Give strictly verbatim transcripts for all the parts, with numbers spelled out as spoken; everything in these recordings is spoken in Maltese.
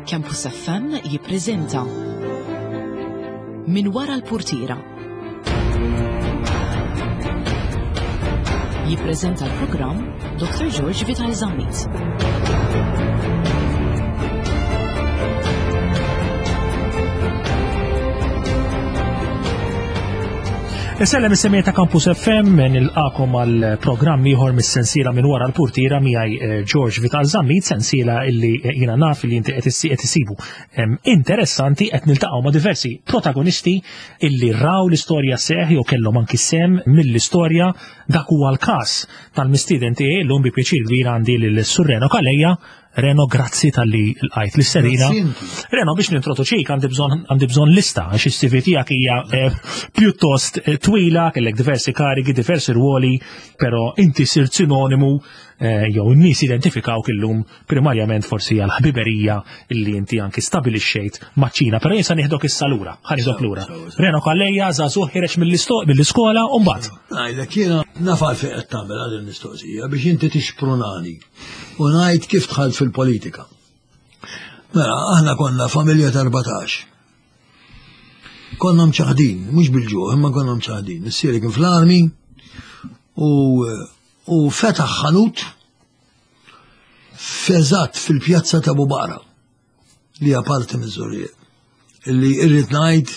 Campus F M jippreżenta Min wara l-Purtiera. Jippreżenta l-programm Doktor George Vital Zammit. Sellem is-semmija ta' Campus F M nilqakom għal programm ieħor mis-sensiela minn wara l-Purtiera miegħi George Vital Zammit, sensiela illi jiena naf li inti qed isibu interessanti qed niltaqgħu ma' diversi protagonisti illi raw l-istorja seħ jew kellhom anki sem mill-istorja. Dak huwa l-każ tal-mistieden tiegħi llum bi pjaċir kbir għandi lil Sur Reno Kalejja. Reno, grazzi tal-li l-qajt l-serina. Reno, biex nintroduċik għandi bżon għandi bżon lista, għax is-C V tiegħek hija pjuttost twila, kellek diversi karigi, diversi ruoli, però inti sirt sinonimu jew n-nies identifikaw illum primarjament forsi għal ħbiberija illi inti anki stabilixxejt maċ-Ċina, però jinsa nieħdok issa lura, ħanieħdok lura. Reno Kalejja żagħżugħ ħireġ mill-iskola u mbagħad. Ngħidlek jiena nafal fejn qed tagħmel għal il-mistoqsija biex inti tixprunani u ngħid kif dħalt fil-politika. Mela, aħna konna familja ta' arbatax. Konna mċaħdin, mhux bil-ġuħ, imma konna mċaħdin. Missieri kien fl-armi u u fetaħ ħanut feżat fil-pjazza ta' Bubara li hija parti miż-Żurriet. Illi irrid ngħid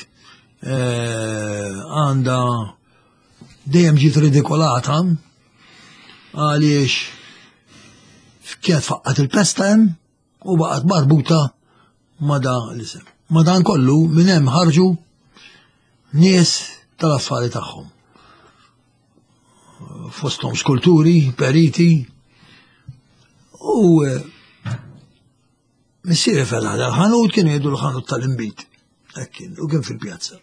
għandha dejjem ġiet ridikolata għaliex kienet faqqat il-pesta hemm u baqgħet marbuta ma' dan l-isem. Ma' dan kollu minn hemm ħarġu nies tal-affari tagħhom. Fosthom skulturi, periti u missieri fela l-ħanut kien jgħidu l-ħanut tal-imbit. Kien u kien fil-pjazza.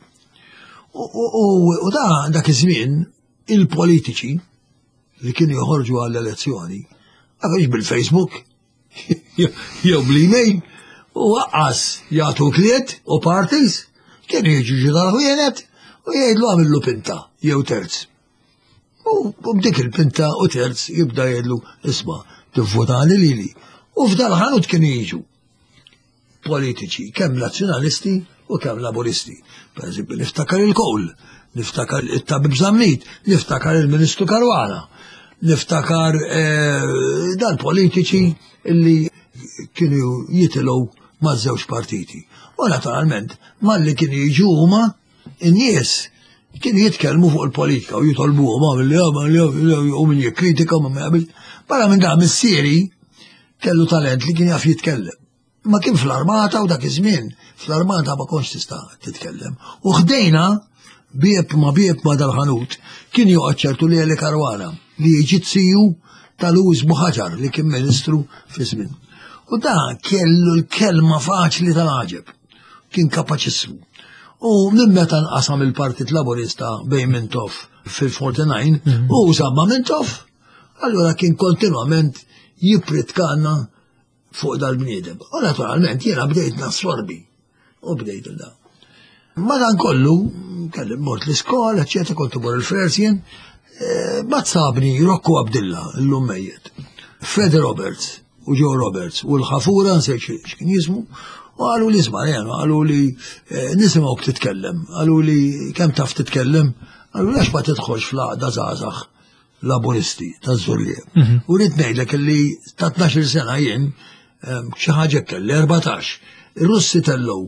U da dak iż-żmien il-politiċi li kienu joħorġu għall-elezzjoni għafx bil-Facebook jew bl-email u waqqas jagħtu kliet u parties kienu jiġu ġidar-ħwienet u jgħidlu għamillu pinta jew terz. U b'dik il-pinta u terz jibda jgħidlu isma' tivvotani lili. U f'dal ħanut kienu jiġu politiċi kemm nazzjonalisti u kemm laburisti. Per eżempju niftakar il-Kowl, niftakar it-Tabib Zammit, niftakar il-Ministru Karwana, niftakar dal-politiċi illi kienu jitilgħu maż-żewġ partiti. U naturalment malli kienu jiġu huma in-nies kienu jitkellmu fuq il-politika u jitolbuhom għamil li għamil li għamil u min jikkritika ma għamil. Barra minn da missieri kellu talent li kien jaf jitkellem. Ma kien fl-armata u dak iż-żmien fl-armata ma konx tista' titkellem. U ħdejna bieb ma bieb ma dal-ħanut kien joqgħod ċertu li Eli Karwana li Eġizziju tal-Luis Buħaġar li kien ministru fi żmien. U da kellu l-kelma faċli tal-ħaġeb. Kien kapaċissimu. U minn meta nqasam il-Partit Laburista bejn Mintoff fil-forty-nine u użamma Mintoff, allura kien kontinwament jipritkanna fuq dal-bniedem. U naturalment jiena bdejt nassorbi u bdejt il-da. Madankollu kellim mort l-iskola, eċċetera, kont imur il-Frersien, ma tsabni Rocco Abdillah, l-lum mejjed, Fred Roberts u Joe Roberts u l-ħafura nsejt x'kien jismu. U għalu li zmarjenu, għalu li nisimawk titkellem, għalu li kem taf titkellem, għalu li għax ma titħolx fl-għada zazax laburisti ta' Żurriet. U rrid ngħidlek li ta' tnax-il sena jien xi ħaġa kelli erbatax. Ir-Russi tellow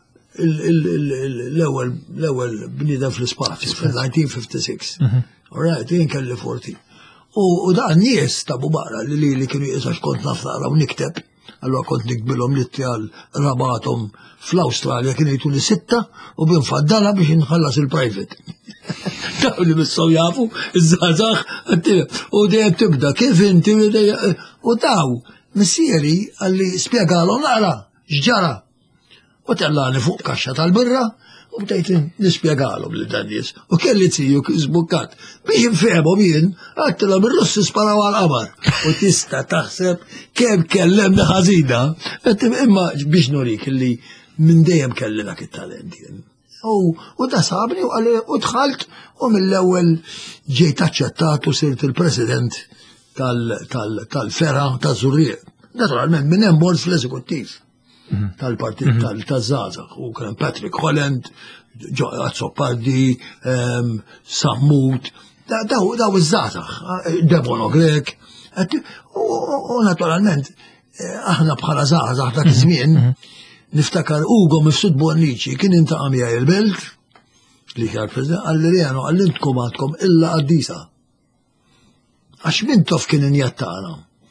l-ewwel bniedem fl-ispazju fil-nineteen fifty-six. Alright, jien kelli fourteen. U da n-nies ta' Bubara li li kienu jisax kont naf naqra u nikteb. Allora kont nikbilhom litti għal rabatom fl-Awstralja kien jgħiduli sitta u binfaddala biex inħallas il-private. Daw li missaw jafu, iż-żgħażagħ u dejjem tibda kif inti u daw missieri għalli spjegalhom naqra x'ġara. U tellani fuq kaxxa tal-birra u bdejt nispjegalhom li dan nies. U kelli tziju żbukkat biex infehmhom jien għattilhom ir-Russi sparaw għall-qamar. U tista' taħseb kemm kellemni ħażina, imma biex nurik li minn dejjem kelli dak it-talent jien. U da sabni u dħalt u mill-ewwel ġejt aċċettat u sirt il-President tal-Fera ta' Żurriet. Naturalment minn hemm bord fl-eżekuttiv. tal-partit tal-Żgħażagħ u kien Patrick Holland, Azzopardi, Sammut, daw iż-żgħażagħ, Devon O'Grek. U naturalment aħna bħala żgħażagħ dak iż-żmien niftakar Ugo Mifsud Bonnici kien intaqa' miegħi il-Belt li kien President għalli Rieno għallintkom għadkom illa qaddisa. Għax min tof kien injattaqna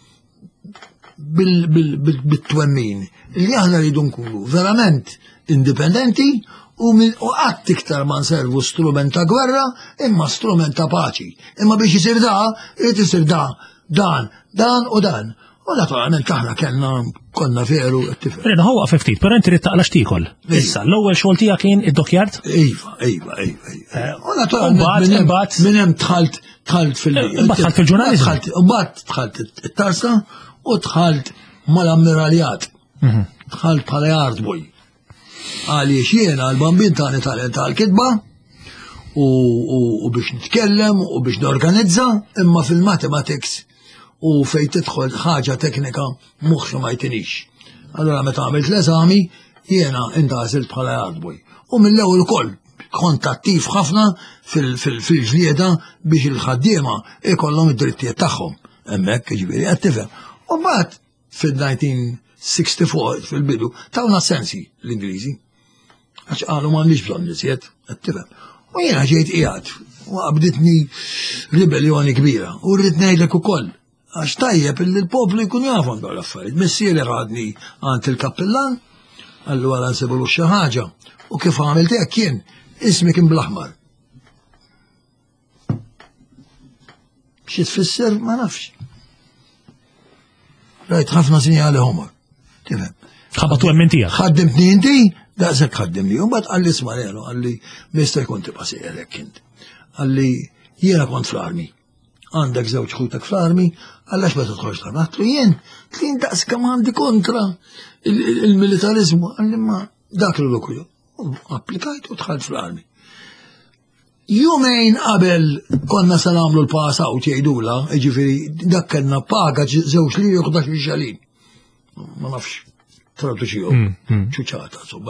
bil-twemmin li aħna rridu nkunu verament indipendenti u qatt iktar ma nservu strument ta' gwerra imma strument ta' paċi. Imma biex isir da, irid isir da, dan, dan u dan. U naturalment aħna kellna konna veru t-tifel. Rena ħoqa ftit, però inti rittaqla x'tikol. Issa l-ewwel xogħol tiegħek kien id-dokjard? Iva, iva, iva. U naturalment minn hemm tħalt tħalt fil- Imbagħad tħalt fil-ġurnaliżmu. Imbagħad tħalt it-tarsa u tħalt mal-ammiraljat. Tħalt bħala yardboy. Għaliex jiena l-bambin tagħni talent tal-kitba u biex nitkellem u biex norganizza imma fil-mathematics u fejn tidħol ħaġa teknika moħħi ma jtinix. Allura meta għamilt l-eżami jiena intażilt bħala yardboy. U mill-ewwel ukoll kont attiv ħafna fil-ġlieda biex il-ħaddiema ikollhom id-drittijiet tagħhom. Hemmhekk jiġifieri qed tifhem. U mbagħad fil-nineteen sixty-four fil-bidu tawna sensi l-Ingliżi. Għax qalu m'għandix bżonn niżjed, qed tifhem. U jiena ġejt qiegħed u qabditni ribellioni kbira u rrid ngħidlek ukoll għax tajjeb illi l-poplu jkun jafhom dawn l-affarijiet. Missieri ħadni għand il-kappellan, allura nsibulu xi ħaġa u kif għamilt hekk kien ismi kien bl-aħmar. Xi tfisser ma nafx. Rajt ħafna sinjali homor. Tifhem. Ħabatu hemm tiegħek. Ħaddimtni inti, daqshekk ħaddimni. U mbagħad qalli isma' Reno, qalli mister jkun tibqa' sejrek int. Qalli jiena kont fl-armi. Għandek żewġ ħutek fl-armi, għallax ma tidħolx l-armi. Għatlu jien, tlin daqs kemm għandi kontra il-militarizmu, għalli ma dak l-lukuju. Applikajt u dħalt fl-armi. Jumejn qabel konna se nagħmlu l-pass out jgħidula, jiġifieri dak kellna paga żewġ liri u ħdax xalin. Ma nafx tratu xi jom, ċuċata, insomma,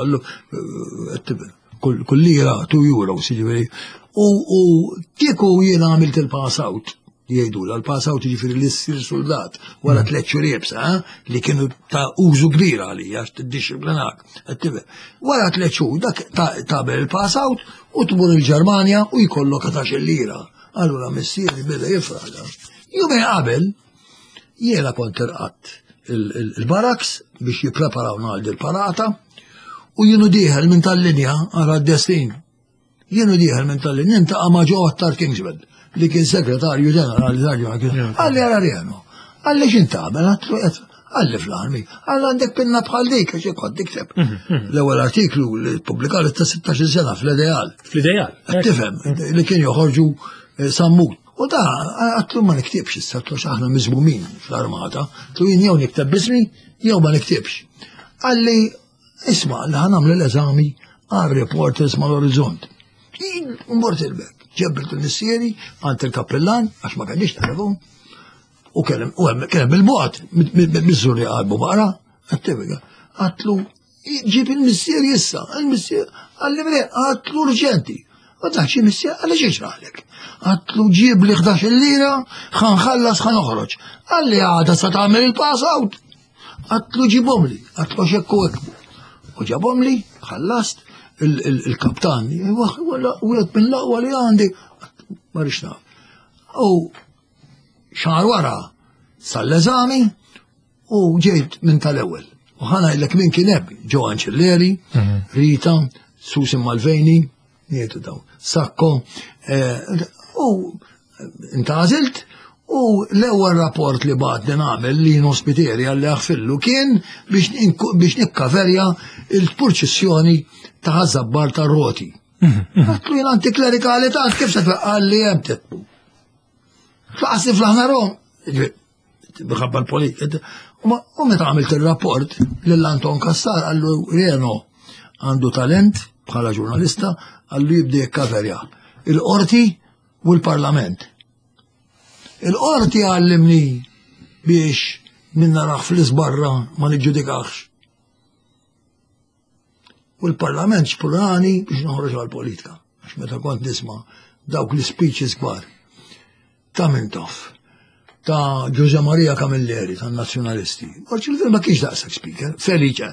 kull lira two euros, jiġifieri. U kieku jiena għamilt il-pass out jgħidula, l-pass out jiġifieri li ssir soldat wara tliet xhur li kienu ta' użu kbir għalija għax tiddixxiplinak. Wara tliet xhur dak tagħmel il-pass out u tmur il-Ġermanja u jkollok għatax lira. Allura missieri beda jifraħ. Jumejn qabel jiena kont irqatt il-baraks biex jippreparawna għal il-parata u jienu dieħel minn tal-linja għara d-destin. Jienu dieħel minn tal-linja intaqa' ma' Joe Attar Kingsbed li kien segretarju ġenerali tal-Jumma. Għalli għara Rieno, għalli x'intamel, għalli fl-armi, għalli għandek pinna bħal dik, għax kont dikseb. L-ewwel artiklu li publikali ta' sitax-il sena fl-Ideal. Fl-Ideal. Tifhem, li kien joħorġu Sammut. U da, għatlu ma niktibx issa, għatlu aħna miżmumin fl-armata, għatlu jien jew nikteb bismi, jew ma niktibx. Għalli, isma' li ħanamlu l-eżami għal Reporters mal-Orizzont. Mbort il-bek. Ġebbilt il-missieri għand il-kappellan, għax ma kellix telefon, u kellem bil-bot, mizzuri għalbu baqra, għattibiga, għatlu, ġib il-missieri issa, il-missieri, għalli mre, għatlu urġenti, u daċi missieri, għalli ġiġraħlek, għatlu ġib li ħdax il-lira, ħanħallas ħanoħroġ, għalli għada sa tagħmel il-pass out, għatlu ġibom li, għatlu xekku ekku, u ġabom li, ħallast, il-kaptan, u għed minn laqwa li għandi, marriċ naf. U xar wara sal-eżami u ġejt minn tal-ewel. U ħana il-lek minn kieneb, Joe Ancelleri, Rita, Susan Malveni, nietu daw, Sakko, u intażilt u l-ewwel rapport li bad li nagħmel li nospiteri għalli aħfillu kien biex nikkaverja il-purċissjoni ta' zabbar ta' roti. Għatlu jien antiklerikali ta' kif se għalli hemm tetbu. Tlaqsi fl-ħnarom, bħabba l-politika. U meta għamilt il-rapport lill-Anton Kassar għallu Rieno għandu talent bħala ġurnalista għallu jibdi jikkaverja il-qorti u l-parlament. Il-qorti għallimni biex minna raħ fl-isbarra ma nġudikax. U l-Parlament xpurani biex noħroġ għal-politika. Għax meta kont nisma' dawk l-speeches kbar ta' Mintoff, ta' Giuseppe Maria Camilleri, ta' nazjonalisti. Għarċi ma kienx daqsak speaker, feliċe.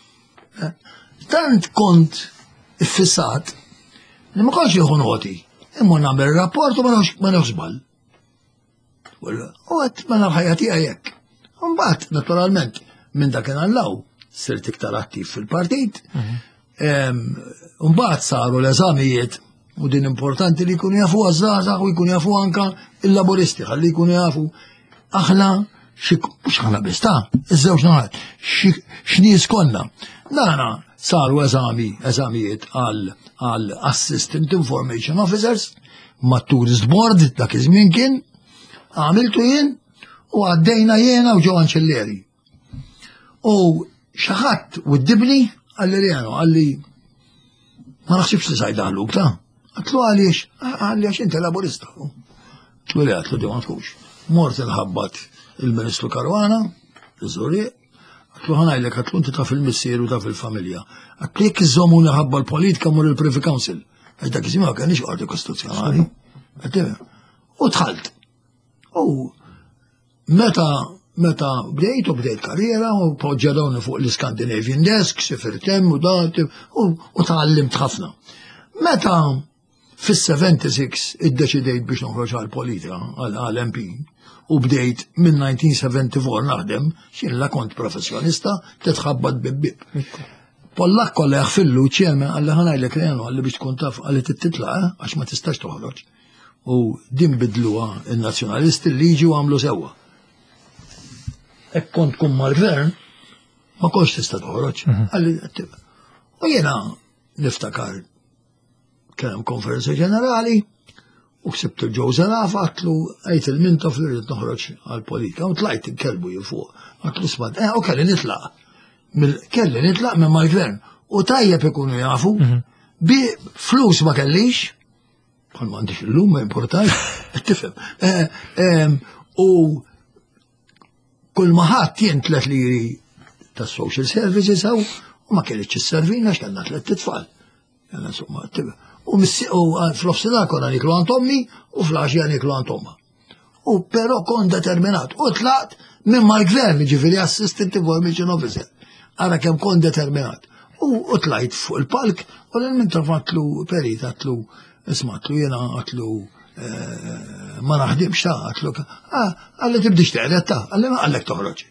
Tant kont iffissat li ma konx jieħu noti, imma nagħmel rapport u ma nafxbal. U għet ma nafħajati għajek. Mbagħad, naturalment, minn dak għallaw, sirt iktar attiv fil-partit, mbagħad saru l-eżamijiet, u din importanti li jkunu jafu għazzazax u jkunu jafu anka il-laboristi, għalli jkunu jafu aħna, mux aħna bista, iż-żewġ naħat, x'nies konna. Dana saru eżami, eżamijiet għal Assistant Information Officers, ma' Tourist Board, dak iż-żmien kien, għamiltu jien, u għaddejna jena u ġo Anċelleri. U xaħat u d-dibni għalli rjanu, għalli ma naħsibx li sajda għalluk ta' għatlu għaliex, għaliex inti laborista. Għatlu li għatlu di għatkux. Mort il-ħabbat il-Ministru Karwana, il-Zuri, għatlu ħanajlek għatlu inti ta' fil-missier u ta' fil-familja. Għatlu jek iżomu ħabba l-politika mur il-Privy Council. Għadda kizima għanix għardi kostituzjonali. U tħalt. U meta meta bdejt u bdejt karriera u poġġadawni fuq l-Scandinavian Desk, sifirtem u datim u tgħallimt ħafna. Meta fis-seventy-six iddeċidejt biex noħroġ għall-politika għall-M P u bdejt minn nineteen seventy-four naħdem, xilla kont professjonista titħabbad bib-bib. Pollak kollha jaħfillu ċelmen għalli ħanajlek renu għalli biex tkun taf għalli titlaq għax ma tistax toħroġ. U din bidluha il-nazzjonalisti liġi u għamlu sewwa. Ek kont kum mal-gvern, ma konx tista' toħroġ. U jiena niftakar kien konferenza ġenerali u ksibtu Joe Zarafa għatlu għajt il-Mintoff li rrid noħroġ għal-politika u tlajt il-kelbu jifuq. Għatlu smad, eh, u kelli nitlaq. Kelli nitlaq minn mal-gvern. U tajjeb ikunu jafu, bi flus ma kellix, għal m'għandix il-lum ma importaj, tifhem. U kull maħat jien tlet liri ta' social services għaw, u ma kellix is-servina x'kanna tlet titfal. U fl-ofsida konna niklu għantommi u fl-għaxija niklu għantomma. U pero kon determinat. U tlaqt minn mal-gvern ġifiri Assistant Information Officer. Għara kem kon determinat. U tlajt fuq il-palk u l-min trafatlu perit għatlu ismatlu jena għatlu ma naħdimx ta' għatlu għalli tibdix teqret ta' għalli ma għallek toħroġ.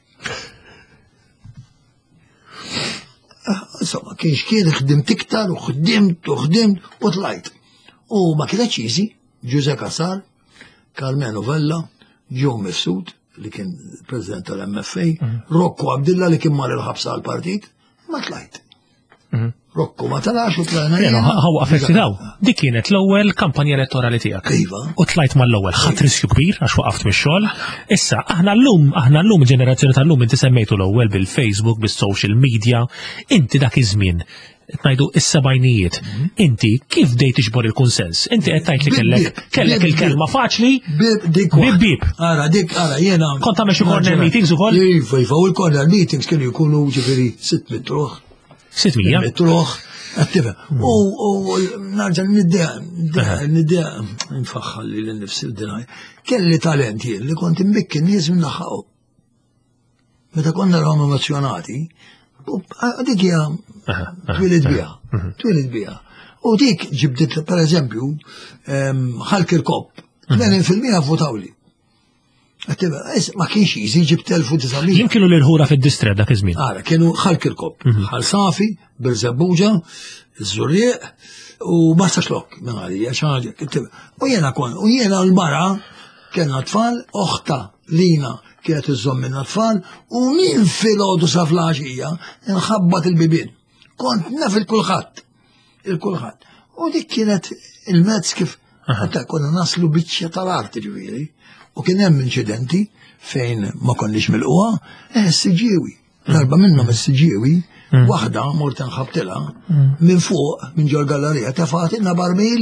Insomma, kienx kien ħdimt iktar u ħdimt u ħdimt u tlajt. U ma kienet ċiżi, Giuseppe Casar, Carmelo Vella, Joe Mifsud, li kien president tal-M F A, Rocco Abdilla li kien mar il-ħabsa għal-partit, ma tlajt. Rocco ma talax u tlajna jena. Għaw għafetti daw, dik kienet l-ewwel kampanja elettorali tiegħek. Iva. U tlajt mal-ewwel ħadd riskju kbir għax waqaft mix-xogħol. Issa aħna llum aħna llum ġenerazzjoni tal-lum inti semmejtu l-ewwel bil-Facebook, bis-social media, inti dak iż-żmien ngħidu is-sebgħinijiet. Inti kif bdejt tixbor il-kunsens? Inti qed tgħid li kellek kellek il-kelma faċli bib bib. Ara dik ara jiena. Kont tagħmel xi corner meetings ukoll? Iva, iva, u l-corner meetings kienu jkunu ġifieri sitt mitruħ. Sitt mija? Mitruħ. Attiva. U narġa niddeja, niddeja, nfaxħal li l-nifsi d-dinaj. Kelli talent jien li kont imbikki nies minn naħħaw. Meta konna rawm emozjonati, dik hija twilid biha, twilid biha. U dik ġibdit, per eżempju, ħalkir kopp, tmenin fil-mija votawli. Attiva, ma kienx jizi ġibt elf u tisamija. Jien kienu l-irħura fid-distret dak iż-żmien. Ara, kienu ħalkir kopp, ħal Safi, Birżebbuġa, Żurrieq u Bassa Xlok, minn għalija xaġa. U jena kon, u jena l-mara kena tfal, oħta lina kienet iżżomm minna tfal, u min fil-ħodu sa flaġija nħabbat il-bibin. Kont naf il-kulħadd, il-kulħadd. U dik kienet il-mezz kif, għatta konna naslu biċċja tal-arti ġviri, u kien hemm inċidenti fejn ma konniex mill-qwa, eh, s-siġiewi. Darba minnhom is-siġiewi, waħda mort nħabtilha minn fuq, minn ġol gallerija, tefat inna barmil.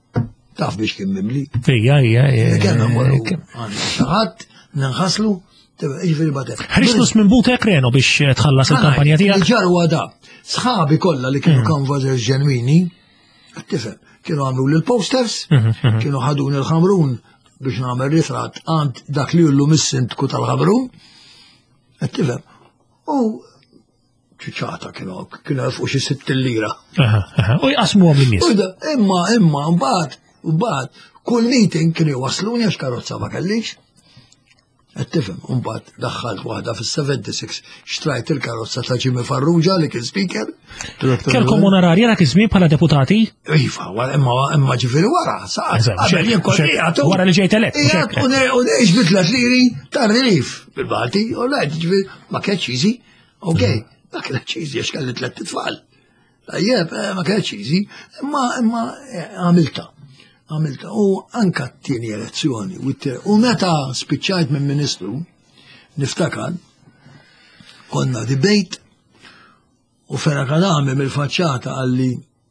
Taf biex kien mimli. Ija, ija, ija. Kellna mmorru xaħat, ninħaslu, Ġifieri batet. Ħriġtus minn butek Reno biex tħallas il-kampanja tiegħek? Ġar għada, sħabi kollha li kienu kanvażers ġenwini, tifhem, kienu għamlu lil posters, kienu ħaduni l-Ħamrun biex nagħmel ritrat għand dak li jullu mis-sindku tal-Ħamrun, tifhem. U ċiċata kienu kienu fuq xi sitt lira. U jqasmuhom lin-nies. Imma imma mbagħad mbagħad kull meeting kienu jwasluni għax karozza ma kellix. Tifhem, mbagħad daħħalt waħda fis-seventy-six xtrajt il-karozza ta' Ġimmi Farrugia li kien speaker. Kelkom onorarja dak iż-żmien bħala deputati? Iva, imma imma ġifieri wara, saqgħet. Wara li ġejt elett. U ngħix bitlet liri tar-relief bil-Balti, u ngħid ġifieri ma kienx easy, okej, ma kienx easy għax kelli tliet tfal. Tajjeb, ma kienx easy, imma imma għamilta. Għamilta, u anka t-tieni elezzjoni, u meta spiċċajt minn ministru, niftakar, konna debate, u Ferra Kadami mill-faċċata għalli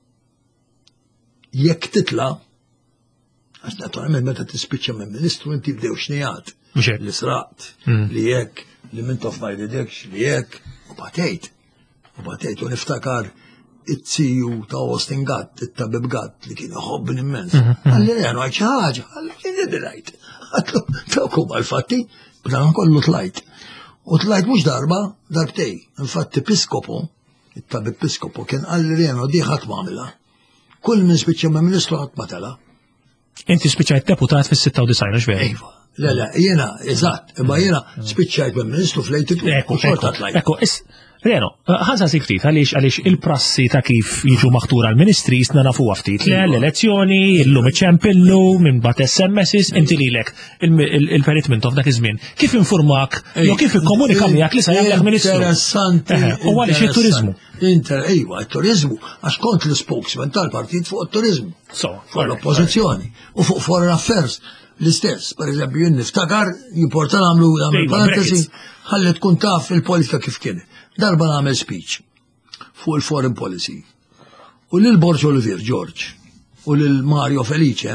jekk titla, għax naturalment meta tispiċċa minn ministru, inti bdew xnijat, li sraqt, li jekk, li mintof ma jridekx, li jekk, u batejt, u batejt, u niftakar, it-siju ta' Austin Gatt, it-tabib Gatt li kien iħobbni immens. Għalli għanu għajċ ħaġa, għalli kien id-rajt. Għallu, tawkum għal-fatti, b'dan kollu tlajt. U tlajt mux darba, darbtej. Infatti Piskopo, it-tabib Piskopo, kien għalli għanu di ħatma għamila. Kull minn spiċċa ma' ministru ħatma tala. Inti spiċċajt deputat fis-sitta u disajn, xbej? Ejva. Le, le, jena, eżatt, imma jena spiċċajt ma' ministru fl-ejtitu. Ekku, ekku, Reno, ħansa si ftit, għaliex għaliex il-prassi ta' kif jiġu maħtura l-ministri jisna nafu ftit. Le, l-elezzjoni, illum iċempillu, minn bat S M Ss, inti lilek il-perit minn tof dak iż-żmien. Kif informak, jew kif ikkomunika miegħek li sa jagħmel ministru? Interessanti. U għaliex it-turizmu. Inter, ejwa, it-turizmu, għax kont l-spokesman tal-partit fuq it-turizmu. Fuq l-oppożizzjoni. U fuq foreign affairs l-istess. Per eżempju, jien niftakar, jimportan għamlu għamlu parentesi, ħalli tkun taf il-politika kif kienet. Darba għamel speech fuq il-foreign policy. U lil Borġ Olivier, George, u lil Mario Felice,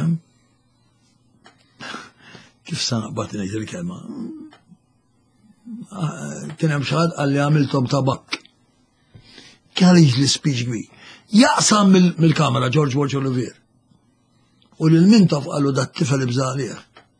kif sanaqbat ngħid il-kelma, kien hemm xi ħadd għalli għamilthom tabakk. Kien li speech kbir. Jaqsam mill-kamera George Borġ Olivier. U lil Mintof qalu dat tifel ibżalih.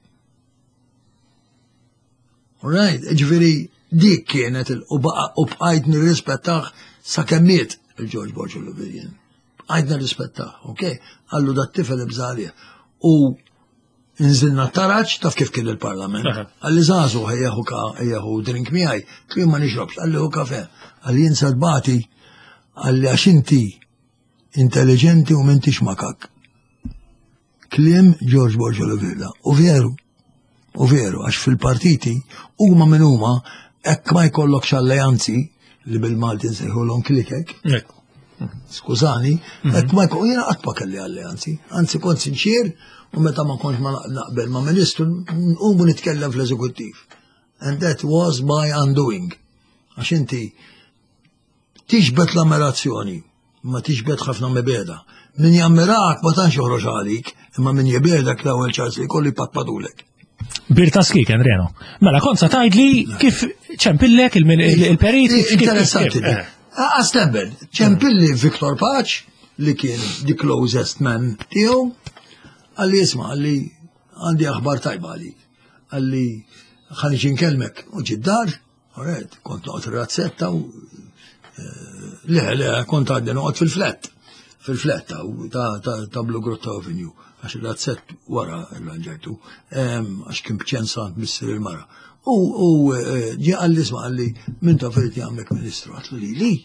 Right, ġifieri dik kienet u bqajt nirrispettaħ sa kemmiet il-George Borġ Olivier. Bqajt nirrispettaħ, ok? Għallu dat tifel ibżalih. U nżilna taraċ taf kif kien il-parlament. Għalli zazu ħejjaħu drink miħaj, klim ma nixrobx, għalli hu kafe. Għalli jinsadbati, għalli għax inti intelligenti u mintix makak. Klim George Borġ Olivier. U veru, u veru, għax fil-partiti, huma minn huma, ekk ma jkollokx alleanzi li bil-Malti nsejħulhom klikek. Skużani, ekk ma jkollok jiena qatt ma kelli alleanzi. Anzi kont sinċir u meta ma kontx ma naqbel ma' ministru nqumu nitkellem fl-eżekuttiv. And that was my undoing. Għax inti tixbet l-ammirazzjoni, ma tixbet ħafna mibeda. Min jammirak ma tantx joħroġ għalik, imma min jibedek l-ewwel ċans li jkolli patpadulek. Birta skiken, Reno. Mela, konza tajdli kif ċempillek il-perit. Interessanti. Għastembel, ċempilli Viktor Paċ, li kien the closest man tiegħu, għalli jisma, għalli għandi aħbar tajba għalli. Għalli ħaniġi nkelmek u ġiddar, għarret, kont noqgħod ir-razzetta u le, le, kont għaddi noqgħod fil-flat, fil-flat ta' Blue Grotto Avenue. Għax il-razzett wara l-ġajtu, għax kien bċensant missir il-mara. U ġi għalli isma għalli, minn ta' feriti għamlek ministru, għatlu li li.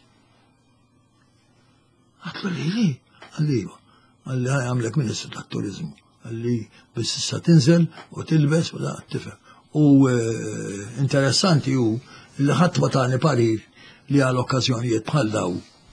Għatlu li li. Għalli għalli għamlek ministru ta' turizmu. Għalli bis issa tinżel u tilbes u da' tifem. U interessanti u li ħadd ma tani parir li għal okkazjonijiet bħal daw.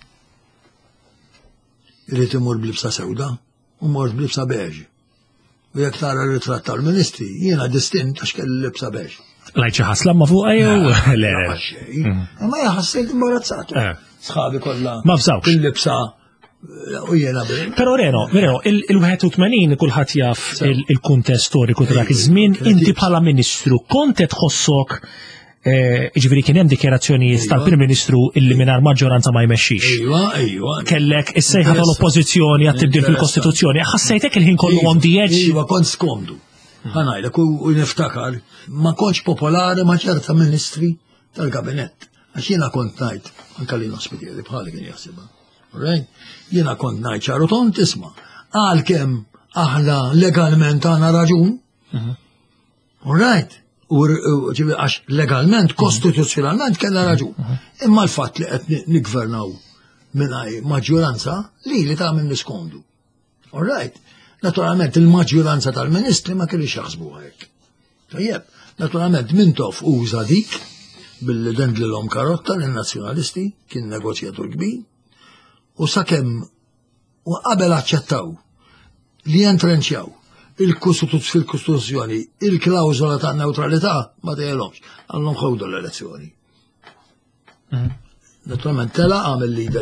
Irrid imur blibsa sewda. U mort blibsa beġ. U jek tara ritratt tal-ministri, jiena distint għax kelli libsa beġ. Lajċi ħasla ma fuq għajew? Le, ma jaħassejt imbarazzatu. Sħabi kollha. Ma fżawx. Il-libsa u jiena bil. Pero Reno, Reno, il-wieħed u tmenin kulħadd jaf il-kuntest storiku ta' dak iż-żmien, inti bħala ministru kont qed tħossok ġifieri kien hemm dikjarazzjonijiet tal-Prim Ministru illi mingħajr maġġoranza ma jmexxix. Ejwa, ejwa. Kellek is-sejħa tal-Oppożizzjoni għat tibdil fil-Kostituzzjoni, ħassejtek il-ħin kollu on the edge? Ejwa, kont skomdu. Ħanajlek u niftakar, ma kontx popolari ma ċerta ministri tal-Kabinett. Għax jiena kont ngħid, anke li nospitieri bħali kien jaħsibha. Right? Jiena kont ngħid ċaru tont isma' għalkemm aħna legalment għandna raġun. All right? U għax legalment, kostituzzjonalment kellha raġun. Imma l-fatt li qed nikvernaw mingħajr maġġoranza li li tagħmel niskondu. All right? Naturalment il-maġġoranza tal-ministri ma kienx jaħsbuha hekk. Tajjeb, naturalment Mintoff uża dik billi dendlilhom karotta lin-nazzjonalisti kien negozjatur kbir u sakemm u qabel aċċettaw li jentrenċjaw fil-Kostituzzjoni il-klawżola ta' neutralità ma tgħidhomx, għandhom ħawdu l-elezzjoni. Naturalment tela għamel lider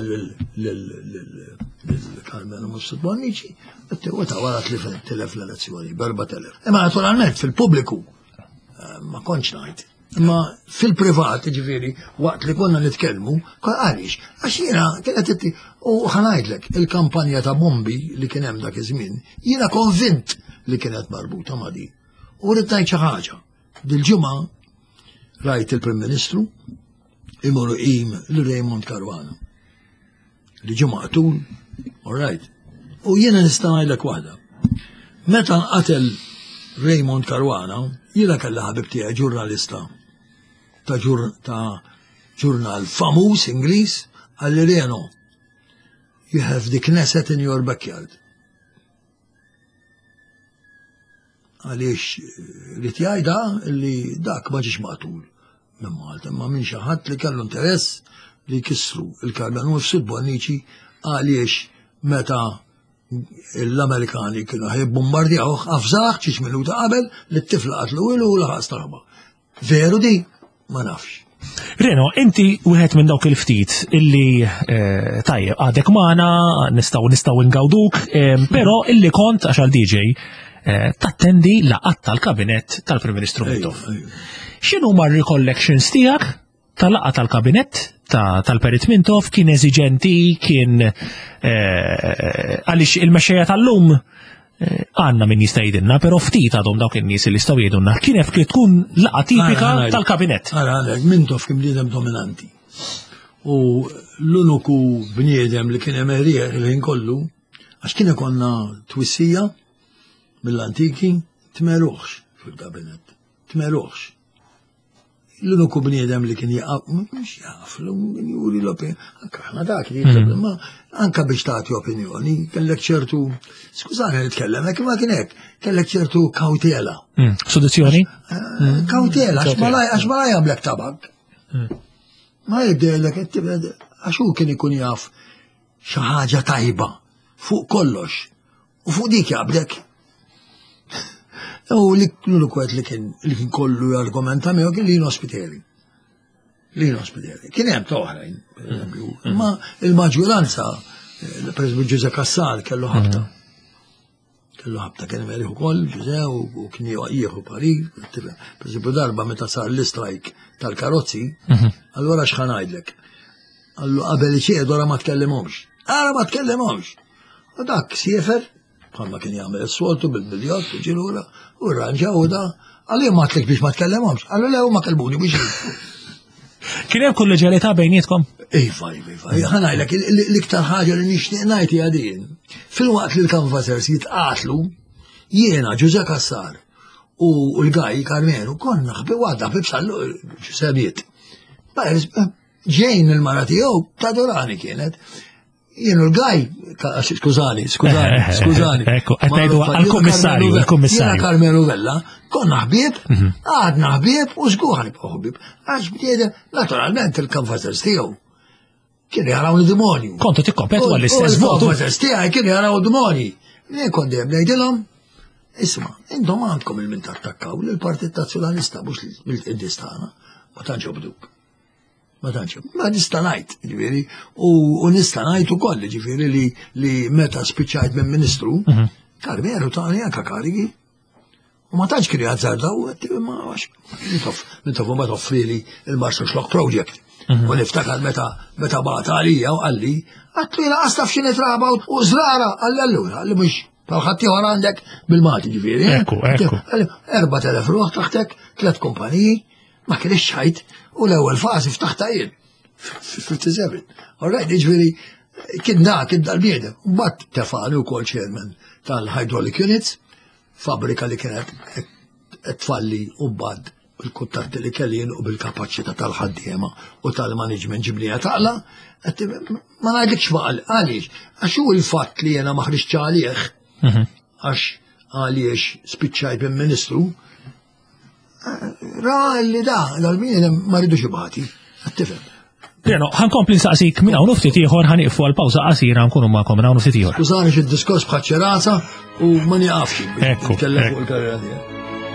lil-Carmelo Mosset-Bonnici, u ta' wara tilef l-elezzjoni, berba telef. Imma naturalment fil-pubbliku ma kontx ngħid. Imma fil-privat, ġifieri, waqt li konna nitkellmu, għaliex, għax jiena kienet u ħanajdlek il-kampanja ta' bombi li kien hemm dak iż-żmien, jiena konvint li kienet marbuta ma' di. U rrid ngħid xi ħaġa. Dil-ġimgħa rajt il-Prim Ministru imur qim l Raymond Caruana. Li ġimgħa matul, all right. U jiena nista' ngħidlek waħda. Meta nqatel Raymond Caruana, jiena kellha ħabib tiegħi ġurnalista ta' ġur ta' ġurnal famuż Ingliż għalli Reno. You have the Knesset in your backyard. Għaliex rrid jgħidha li dak ma ġiex maqtul minn Malta, imma minn xi ħadd li kellu interess li jkissru il-Carmelo Mosset-Bonnici għaliex meta l-Amerikani kienu ħajbombardjawh għafżaħ ċiex minuta qabel li t-tifla qatlu ilu u laħaq straħba. Veru di? Ma nafx. Reno, inti wieħed minn dawk il-ftit illi tajjeb għadek magħna nistgħu nistgħu ngawduk, però illi kont għax għal D J tattendi laqgħat tal-kabinett tal-Prim Ministru Mintoff. X'inhu ma recollections tiegħek tal-laqgħa tal-kabinett tal-Perit Mintoff, kien eżiġenti, kien għaliex il-mexxejja tal-lum għandna min jista' jgħidilna, però ftit għadhom dawk in-nies li jistgħu jgħidulna. Kien hekk li tkun laqgħa tipika tal-kabinett. Ara għalhekk Mintoff kien bniedem dominanti. U l-uniku bniedem li kien hemm il-ħin kollu għax kien ikollna twissija mill-antiki tmeruħx fil-kabinett. Tmeruħx. L-uniku bniedem li kien jaqaf, mux jaqaf, l-un juri l-opinjoni, anka ħna dak li ma anka biex tagħti opinjoni, kellek ċertu, skużani nitkellem, hekk ma kien hekk, kellek ċertu kawtela. Soluzzjoni? Kawtela, għax ma jagħmlek tabak. Ma jibdellek, għax hu kien ikun jaf xi ħaġa tajba fuq kollox, u fuq dik jaqblek. U li l-kwet li kien kollu argumenta miegħu kien li ospiteri. Li ospiteri. Kien hemm toħrajn, per eżempju. Ma il-maġġoranza, per eżempju Ġuże Kassal kellu ħabta. Kellu ħabta kien hemm ukoll Ġuże u kien jieħu parir. Per eżempju darba meta sar l-istrajk tal-karozzi, allura x'ħan ngħidlek. Allu qabel iċiedu ora ma tkellimhomx. Ara ma tkellimhomx. U dak siefer bħalma kien jagħmel is-soltu bil-biljott u ġilura u rranġa u da għalli ma tlek biex ma tkellemhomx, għallu lew ma kelbuni biex. Kien hemm kolleġjalità bejnietkom? Iva, iva, ħanajlek l-iktar ħaġa li nixtieq ngħid hija din. Filwaqt li l-canvassers jitqatlu, jiena Ġuże Kassar u l-Gaj Carmelo konna ħbib għadda ħbib sallu sebiet. Ġejn il-mara tiegħu ta' Durani kienet. Jienu l-Gaj, skużani, skużani, skużani. Ekku, għetajdu għal-kommissarju, għal-kommissarju. Jena Carmelo Vella, konna ħbieb, għadna ħbieb u żgur ħanibqgħu ħbieb. Għax bniedem, naturalment il-canvassers tiegħu kien jaraw il-demonju. Kontu tikkompetu għall-istess votu. Il-canvassers tiegħi kien jaraw il-demonji. Jien kont dejjem ngħidilhom, isma' intom għandkom il-min tattakkaw lill-Partit Nazzjonalista mhux lill-Indistana, ma tantx jobduk. Ma tantx, ma nista' ngħid, ġifieri, u nista' ngħid ukoll ġifieri li meta spiċċajt minn Ministru, Carmelo tani anke karigi. U ma tantx kienu jazzardaw, ma għax, mintof ma toffrili il-Marshall Schlock Project. U niftakar meta meta bata għalija u għalli, għattu jina għastaf xini traba u zrara għalli allura, għalli mux palħatti għor għandek bil-Malti ġifiri. Ekku, ekku. erba' telef ruħ taħtek, tlet kompaniji, ma kienx xajt, u l-ewwel fażi ftaħta jien. fifty-seven. Alright, ġifiri, kien da, kien dal-biedem. Bat tefani u kol chairman tal-hydraulic units, fabrika li kienet tfalli u bad bil-kuttatti li kellin u bil-kapacità tal-ħaddiema u tal-management ġibnija taqla, ma ngħidlikx baqal, għaliex, għax hu l-fatt li jena ma ħriġtx għalih, għax għaliex spiċċaj bin ministru, ra li da, dal-min ma rridux ibati, għattifem. Reno, ħankompli nsaqsik minn hawn ftit ieħor ħaniqfu għal pawża qasira nkunu magħkom minn hawn ftit ieħor. Skużani x'id-diskors bħaċċerata u ma nieqafx. Ekku. Nitkellem fuq il-karriera tiegħek.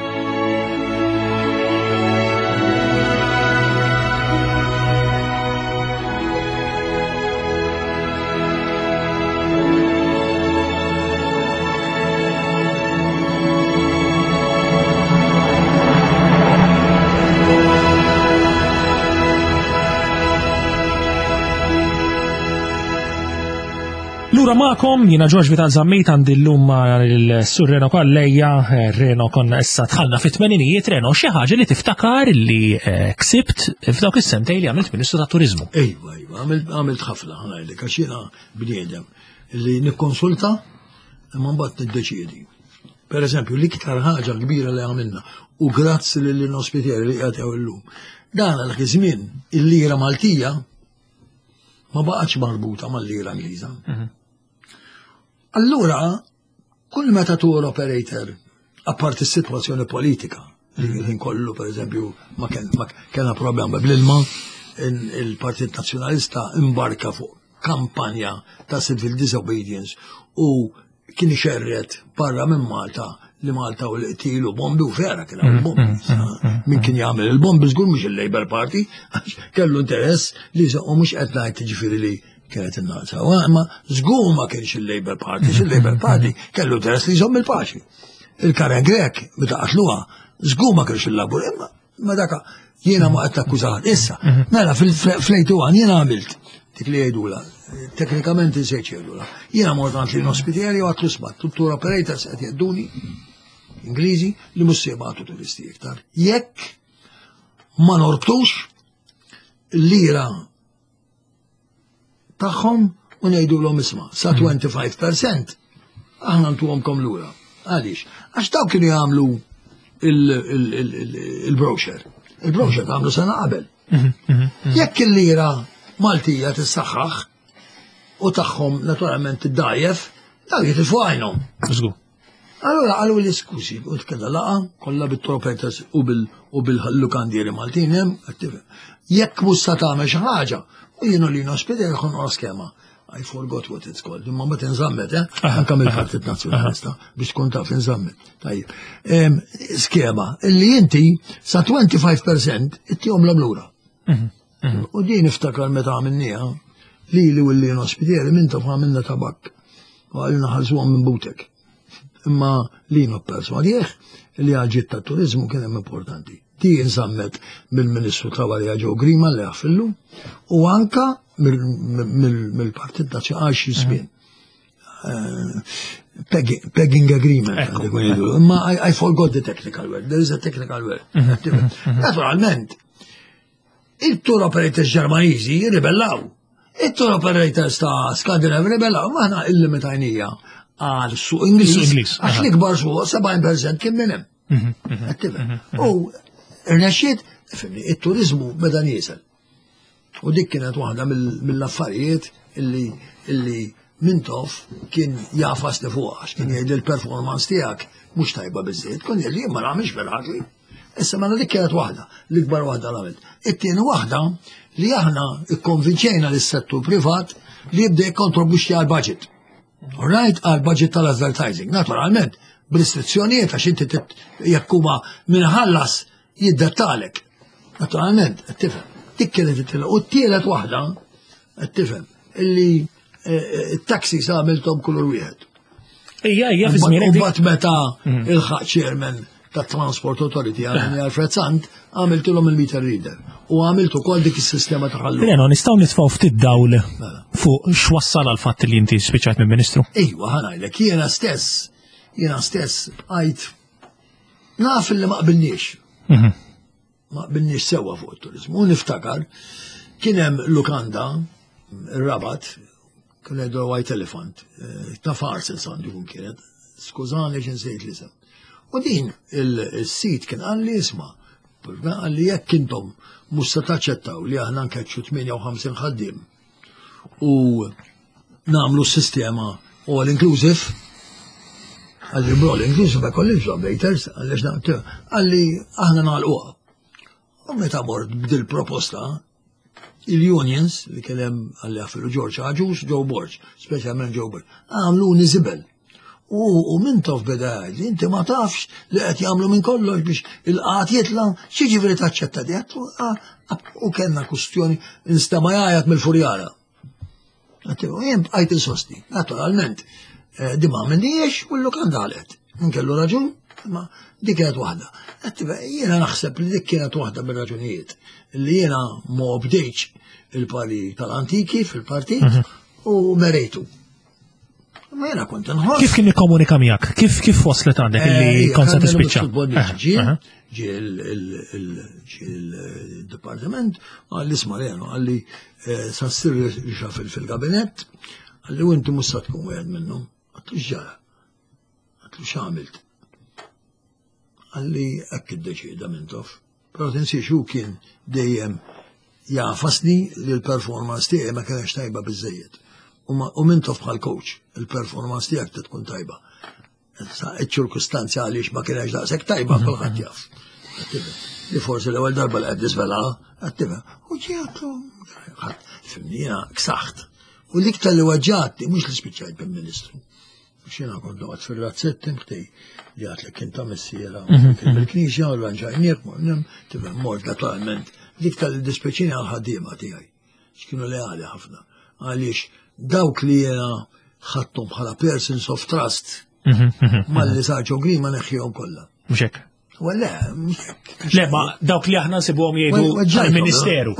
Lura ma'kom, jina George Vital Zammit għandi l-lum l-sur Reno Kalleja, Reno konna issa tħallna fit-tmeninijiet, Reno, xi ħaġa li tiftakar li ksibt f'dawk is-sentej li għamilt Ministru tat-Turiżmu. Ejwa, ejwa, għamilt ħafna ħanajlek, għax jiena bniedem li nikkonsulta imma mbagħad niddeċiedi. Per eżempju, l-iktar ħaġa kbira li għamilna u grazzi lill-ospitieri li qiegħed illum. Dan għal żmien il-lira Maltija ma baqgħetx marbuta mal-lira Ingliża. Allura, kull meta tour operator, apparti s-situazzjoni politika, li kollu, per eżempju, ma kena problema bl-ilma, il-Partit Nazzjonalista imbarka fuq kampanja ta' civil disobedience u kien ixerret barra minn Malta li Malta u l-qtilu bombi u vera kien għamil bombi. Min kien jagħmel il-bombi żgur mhux il-Labour Party, kellu interess li u mhux qed ngħid ġifieri li kienet in-nasa. Ma żgur ma kienx il-Labour Party, il-Labour Party kellu interess li jżomm il-paċi. Il-Karen Grek meta qatluha żgur ma kienx il-Labur, imma ma daka jiena ma qed takkużat. Issa, mela fl-ejtu għan jiena għamilt dik li jgħidula, teknikament insejt jgħidula. Jiena mort li n-ospitieri u għatlu sbat, tuttura operators qed jgħidduni Ingliżi li mhux se jibgħatu turisti iktar. Jekk ma norbtux l-lira tagħhom u ngħidulhom isma' sa twenty-five percent aħna ntuhomkom lura. Għaliex? Għax dawk kienu jagħmlu il-brochure. Il-brochure għamlu sena qabel. Jekk il-lira Maltija tissaħħaħ u tagħhom naturalment tiddajjef, daw jitilfu għajnhom. Allora għallu li skusi, u tkella laqa, kollha bit-tour operators u bil-lukandieri Maltin hemm, jekk mhux se tagħmel xi ħaġa, u jienu li nospiteri ħon skema. I forgot what it's called. Imma ma tinżammet, eh? Anka mill-Partit Nazzjonalista biex tkun taf inżammet. Tajjeb. Skema, illi inti sa twenty-five percent ittihom l-lura. U din iftakar meta għamilniha li li u li nospitieri minn taf għamilna tabak. U għalina ħalsuhom minn butek. Imma li nopperswadieħ li għalġiet ta' turizmu kien hemm importanti. Ti inżammet mill-Ministru Travalija Joe Grima li għaffillu u anka mill-Partit Nazzjonali xi żmien. Pegging agreement. Imma I forgot the technical word. There is a technical word. Naturalment, il-tour operators Ġermaniżi ribellaw. Il-tour operators ta' Skandinav ribellaw. Maħna il-limitajnija għal suq Ingliż. Għax l-ikbar suq seventy percent kien minn hemm. U rnexxiet, il-turizmu beda niesel. U dik kienet waħda mill-affarijiet illi mintof kien jafas li fuq għax kien jgħid il-performance tiegħek mhux tajba biżżejjed, kun jgħid li ma nagħmilx bil-ħaqli. Issa mela dik kienet waħda, l-ikbar waħda l-għamilt. It-tieni waħda li aħna ikkonvinċejna lis-settur privat li jibda jikkontribwixxi għall-budget. Alright, għall-budget tal-advertising. Naturalment, b'restrizzjonijiet għax inti jekk huma minħallas jiddettalek. Naturalment, qed tifhem. Dik kienet it-tielet. U t-tielet waħda, qed tifhem, illi it-taxis għamilthom kull wieħed. Ija, ija, fi żmien. U mbagħad meta il-ħaq chairman ta' Transport Authority għamilni Alfred Sant, għamiltilhom il-meter reader. U għamiltu kol dik is-sistema ta' ħallu. Reno, nistgħu nitfgħu ftit dawl fuq x'wassal għal fatt li inti spiċċajt minn Ministru? Ejwa, ħanajlek, jiena stess, jiena stess għajt naf li ma qbilniex. Ma qbilniex sewwa fuq it-turizmu. U niftakar kien hemm lukanda, ir-Rabat, kien għedu White Elephant, ta' Farses għandu kun kienet, skużani xinsejt li sem. U din il-sit kien għalli isma, għalli jekk intom musta taċċettaw li aħna nkeċċu tminja u ħamsin ħaddim u namlu s-sistema all-inclusive, għalli bro all-inclusive għalli ġobejters, għalli ġnaqtu, għalli aħna nagħlquha. U meta mort b'dil proposta, il-unions li kellem għalli għafilu George Aġus, Joe Borg, specialment Joe Borg, għamlu nizibel. U mintof beda li inti ma tafx li għet jgħamlu minn kollox biex il-qat jitla xieġi veri taċċetta di għattu u kena kustjoni nistama jgħajat mill-furjara. Għattu, jem għajt il-sosti. Naturalment, dimma minniex u l-lukan dalet. Nkellu raġun, ma dik kienet wahda. Għattu, jena naħseb li dik kienet wahda bil-raġunijiet. Li jena ma bdejċ il-pari tal-antiki fil-partit u merejtu. Ma jena kont nħoss. Kif kien ikkomunika miegħek? Kif kif waslet għandek illi kont se tispiċċa? Ġie il-Dipartiment għalli isma' għalli sa ssir fil-gabinett għalli u inti mhux se tkun wieħed minnhom. Għatlu x'ġara. Għatlu x'għamilt. Għalli hekk iddeċieda Mintoff. Però tinsiex hu kien dejjem jafasni li l-performance tiegħi ma kienx tajba biżżejjed. U Mintoff bħal coach, il-performance tiegħek tkun tajba. Sa iċ-ċirkustanzi għaliex ma kienx daqshekk tajba kulħadd jaf. Li forsi l-ewwel darba li qed nisvela, għattiba. U ġiegħu fimnija ksaħt. U dik tal-li waġġatni mhux li spiċċajt bil-Ministru. Xina kont għad fil-razzetti mħtej li għatlek kien ta' messiera, bil-knisja u l-ranġajniek, mort naturalment. Dik tal-li dispeċini għal-ħaddiema tiegħi. X'kienu leali ħafna. Għaliex dawk li jena ħattum bħala persons of trust mal-li saċu green ma neħjom kolla. Mxek. Walla, Le, ma dawk li aħna nsibuhom jgħidu għal-Ministeru.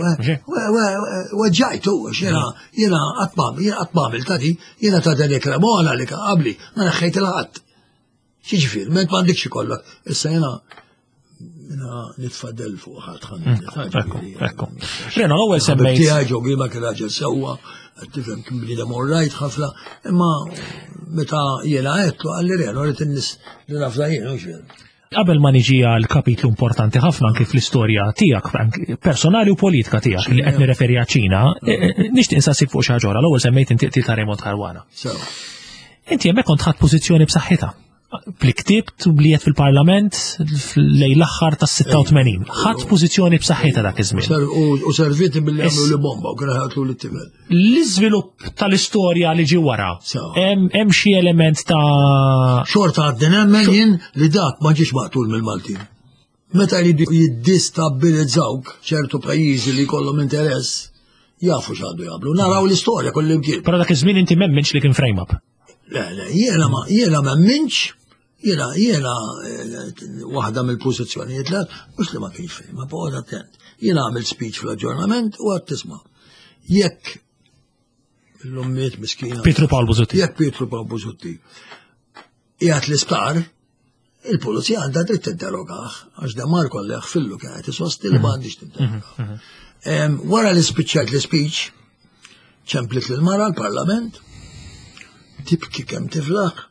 Waġġajtu, jena għatmam il-tati, jena ta' dan jekramola li qabli, ma neħħejt il-ħadd. Xieġifir, ment mandik xie kollak, issa jena jena nitfadel fuq ħadd ħan. Ekku. Rena, l-ewwel semmejt. Tiegħi ġogri ma kien raġel sewwa, tifhem kien bniedem orrajt ħafna, imma meta jiena għedtu għalli Reno rrid in-nies li nafla jien mhux Qabel ma niġi għal kapitlu importanti ħafna anke fl-istorja tiegħek personali u politika tiegħek li qed nirreferi għaċ-Ċina, nixtieq insassik fuq xi ħaġa oħra. L-ewwel semmejt inti qtil ta' Raymond Caruana. Inti hemmhekk kont ħadd pożizzjoni b'saħħitha. Pliktibt u bliet fil-Parlament lejn l-aħħar tas-sitta u tmenin. Ħadd pożizzjoni b'saħħitha dak iż-żmien. U serviti billi għamlu li bomba u kien ħatlu l-tifel. L-iżvilupp tal-istorja li ġi wara. Hemm xi element ta' xorta għaddin hemm jien li dak ma ġiex maqtul mill-Maltin. Meta jridu jiddistabilizzawk ċertu pajjiżi li jkollhom interess, jafu x'għadu jagħmlu. Naraw l-istorja kollu imkien. Però dak iż-żmien inti m'hemmx li kien frame up. Le, le, jiena ma jiena m'hemmx Jena, jena, wahda mill-pozizjonijiet la, mux li ma kienx fejn, ma baqgħod attent. Jena għamil speech fl-aġġornament u għad tisma. Jekk l-ummiet miskina. Pietro Paul Buzutti. Jekk Pietro Paul Buzutti. Jgħat l-isptar, il-polizija għandha dritt tinterrogaħ, għax da Marko li għaxfillu kienet isosti li m'għandix tinterrogaħ. Wara li spiċċat l-speech, ċemplit l-mara l-parlament, tibki kemm tiflaħ.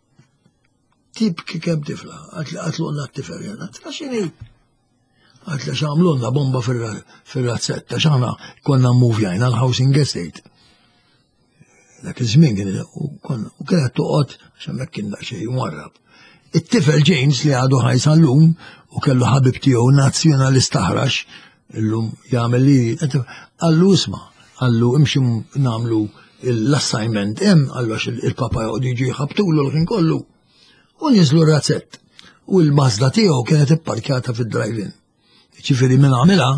Tibki kem tifla, għatlu għanna t-tifel jena, t-kaxini. Għatla xamlunna bomba fil-razzetta, xaħna konna movjajna l-housing estate. Dak iż-żmien kien u kienet toqgħod x'hemmhekk kien daqsxejn jwarrab. It-tifel James li għadu ħajsa llum u kellu ħabib tiegħu nazzjonalista ħrax illum jagħmel li għallu isma' għallu imxi nagħmlu l-assignment hemm għalbax il-papa joqgħod jiġi jħabtulu l-ħin kollu. U niżlu r-razzett. U l-Mazda tiegħu kienet ipparkjata fid-drive-in. Ġifieri minn għamilha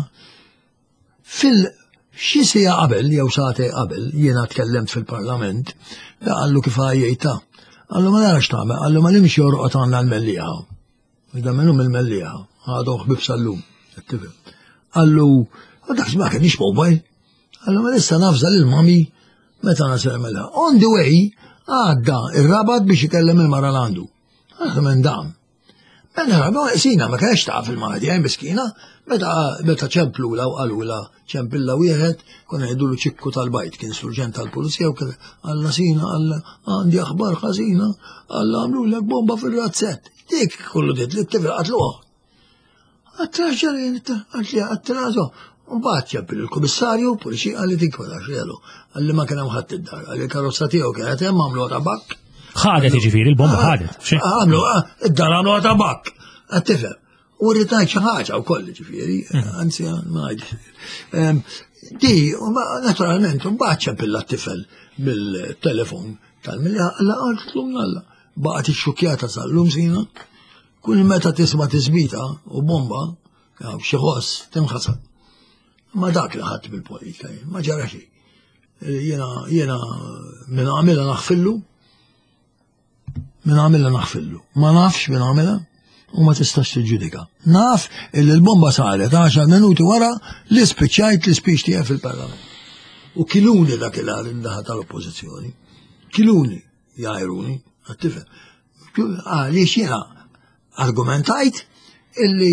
fil xi sija qabel jew sagħtej qabel jiena tkellemt fil-Parlament, għallu kif għajjejta. Għallu ma narax tagħmel, għallu ma nimx jorqod għandna l-mellieħa. Ida minnu mill-mellieħa, għadu ħbib sallum, attifel. Għallu, għadak ma kienx mobile. Għallu ma nista nafza l-mami meta nasir mela. On the way, għadda ir-rabat biex ikellem il-mara l-għandu. Għadda minn dam. Mela rabat, sina ma kienx taf il-mara għaj miskina, meta ċemplu la u għallu la ċempilla wieħed, kuna jidullu ċikku tal-bajt, kien surġent tal-polizija u kien għalla sina, għalla għandi aħbar ħażina, għalla għamlu l bomba fil-razzett. Dik kullu dit li t-tifel għatluħ. Għattraġġarin, għatli għattrażu. Mbagħad ċempil il-komissarju, poliċi għalli dik wara xelu, għalli ma kien hemm ħadd id-dar, għalli karozza tiegħu kienet hemm għamlu tabak. ħadet jiġifieri il-bomba ħadet. Għamlu id-dar għamlu tabak. Għattifel. U rritajt xi ħaġa wkoll ġifieri, anzi ma Di, naturalment, mbagħad ċempilla t-tifel bil-telefon tal-milja, għalla għaltlu għalla. Baqgħet ix-xukjata sal-lum sina, kull meta tisma' tisbita u bomba, xi ħoss timħasab. Ma dak li ħadd bil-politika, ma ġara xejn. Jiena jiena min għamilha naħfillu, min għamilha naħfillu. Ma nafx min għamilha u ma tistax tiġġudika. Naf illi l-bomba saret għaxar minuti wara li spiċċajt l-ispiċ tiegħi fil-Parlament. U kiluni dak il-għar indaħa tal-oppożizzjoni. Kiluni jgħajruni, għattifel. Għalli xiena argumentajt illi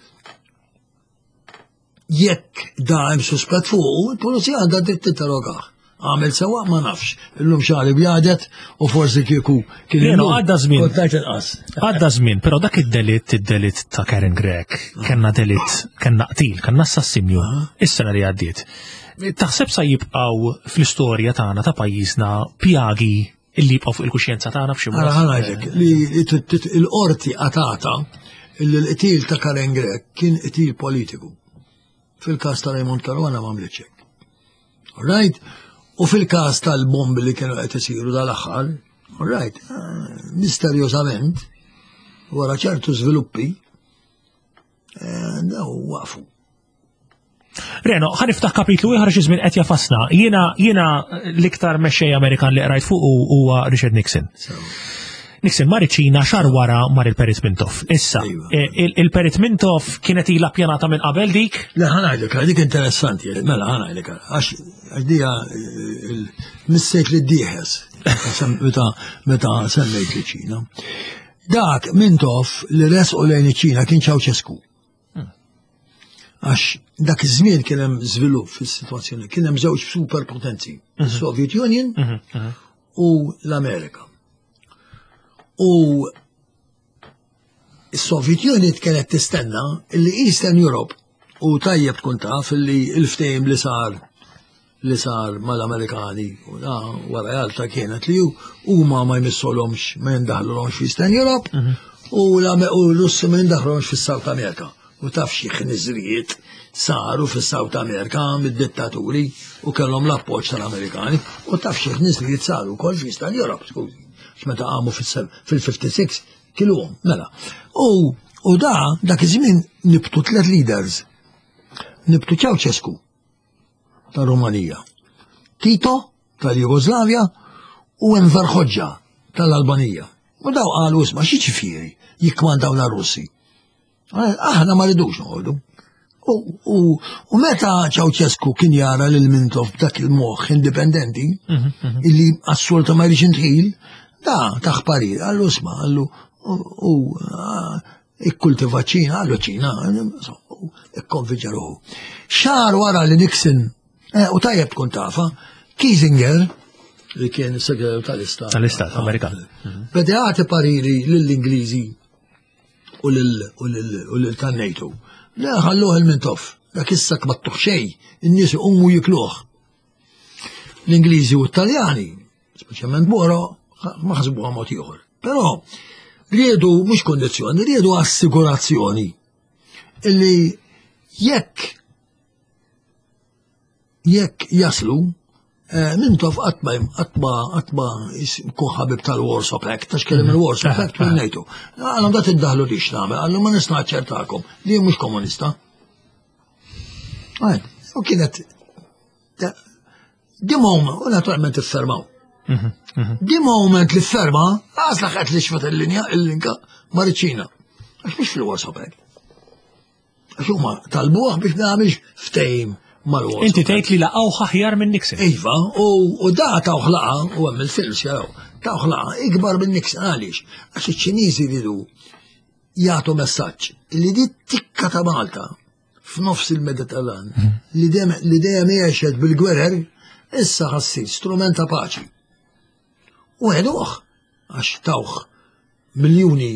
jekk da hemm suspett fuq, il-pulizija għandha dritt tinterrogaħ. Għamel sewa ma nafx. Illum xali bjadet u forsi kieku kien. Jenu għadda żmien. Għadda żmien, però dak id-delit id-delit ta' Karen Gregg, kellna delit, kellna qtil, kellna assassinju, is-sena li għaddiet. Taħseb sa jibqgħu fl-istorja tagħna ta' pajjiżna pjagi illi jibqgħu fuq il-kuxjenza tagħna b'xi mod. Ħanajlek li l-qorti qatata illi l-qtil ta' Karen Gregg kien qtil politiku. Fil-każ ta' Raymond Caruana m'għamlitx hekk. All right? U fil-każ tal-bombi li kienu qed isiru dal-aħħar, all right, misterjosament, wara ċertu żviluppi, daw waqfu. Reno, ħaniftaħ kapitlu ieħor xi żmien qed jafasna. Jiena jiena l-iktar mexxej Amerikan li qrajt fuq huwa Richard Nixon. Nixon mar iċ-Ċina xar wara mar il-Perit Mintoff. Issa, il-Perit Mintoff kienet ilha ppjanata minn qabel dik? Le ħanajdlek, dik interessanti, mela ħanajdlek, għax dija missejt li d-dieħes, meta semmejt li ċina. Dak Mintoff li resqu lejn iċ-Ċina kien Ceausescu. Għax dak iż-żmien kien hemm żvilupp fis-sitwazzjoni, kien hemm żewġ superpotenzi, is-Soviet Union u l-Amerika. U s-Soviet Union kienet tistenna illi Eastern Europe u tajjeb tkun taf illi il-ftehim li sar li sar mal-Amerikani u da wara jalta kienet li huma ma jmissolhomx ma jindaħlulhomx f'Eastern Europe u l-Russi ma jindaħlulhomx fis-South America. U taf xi ħniżrijiet saru fis-South America mid-dittaturi u kellhom l-appoġġ tal-Amerikani u taf xi ħniżrijiet saru wkoll f'Eastern Europe, skużi. Meta għamu fil-fifty-six kilhom, mela. U da, dak iż-żmien nibtu tliet leaders. Nibtu Ceausescu ta' Rumanija, Tito tal-Jugoslavja u Enver Hoxha tal-Albanija. U daw qalu isma' xi ġifieri jikkmandaw la Russi. Aħna ma ridux noqogħdu. U meta Ceausescu kien jara lil Mintoff dak il-moħħ indipendenti, illi assolta ma jridx intħil, da taħparir, għallu sma, għallu u ikkultiva ċina, għallu ċina, ikkonfiġaruhu. Xar wara li Nixon, u tajjeb tkun tafa, Kissinger, li kien segretarju tal-Istat. Tal-Istat, Amerikan. Beda għati pariri lill-Ingliżi u lill-tan-NATO. Le ħalluħ il-Mintoff, dak issa kbattuħ xej, in-nies ummu jikluħ. L-Ingliżi u l-Taljani, speċjalment Boro, ma ħasbuha mod ieħor. Però riedu mhux kondizzjoni, riedu assigurazzjoni illi jekk jekk jaslu Mintoff qatt ma qatt ma jkun ħabib tal-Warsaw Pact, tax kellem il-Warsaw Pact minn NATO. Għalhom da tiddaħlu rix nagħmel, għalhom ma nista' naċċertakom li mhux komunista. U kienet di moment, u naturalment iffermaw. Di moment li ferma, għasla ħat li xfat il-linja, il-linka, mariċina. Għax mhux fil-WhatsApp hekk. Għax huma talbuh biex nagħmilx ftehim mal-WhatsApp. Inti tgħid li laqgħu aħjar minn Nixon. Iva, u da tawħ laqa, u hemm il-films jaraw, tawħ laqa ikbar minn Nixon għaliex. Għax iċ-Ċiniżi ridu jagħtu messaġġ li di tikka ta' Malta f'nofs il-Mediterran li dejjem għexet bil-gwerer issa ħassir strument ta' paċi. U għeduħ, għax tawħ miljuni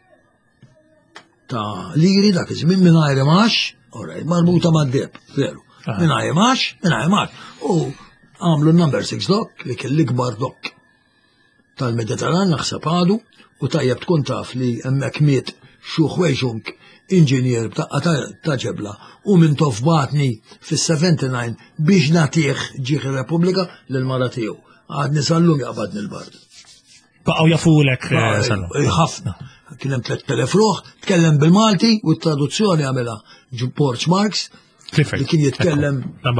ta' liri dak iż-żmien mingħajr imax, oraj, marbuta mad-deb, veru. Mingħajr imax, mingħajr imax. U għamlu n-number six dock li kien l-ikbar dock tal-Mediterran naħseb għadu u tajjeb tkun taf li hemmhekk miet Xu Ħwejxunk inġinier ta' ġebla u minn tofbatni fis-79 biex nagħtih ġieħ ir-Repubblika lill-mara tiegħu. Għadni sallum jaqbadni l-bard. Baqgħu jafulek ħafna. Kien hemm tliet telef ruħ, tkellem bil-Malti u t-traduzzjoni għamilha George Marks li kien jitkellem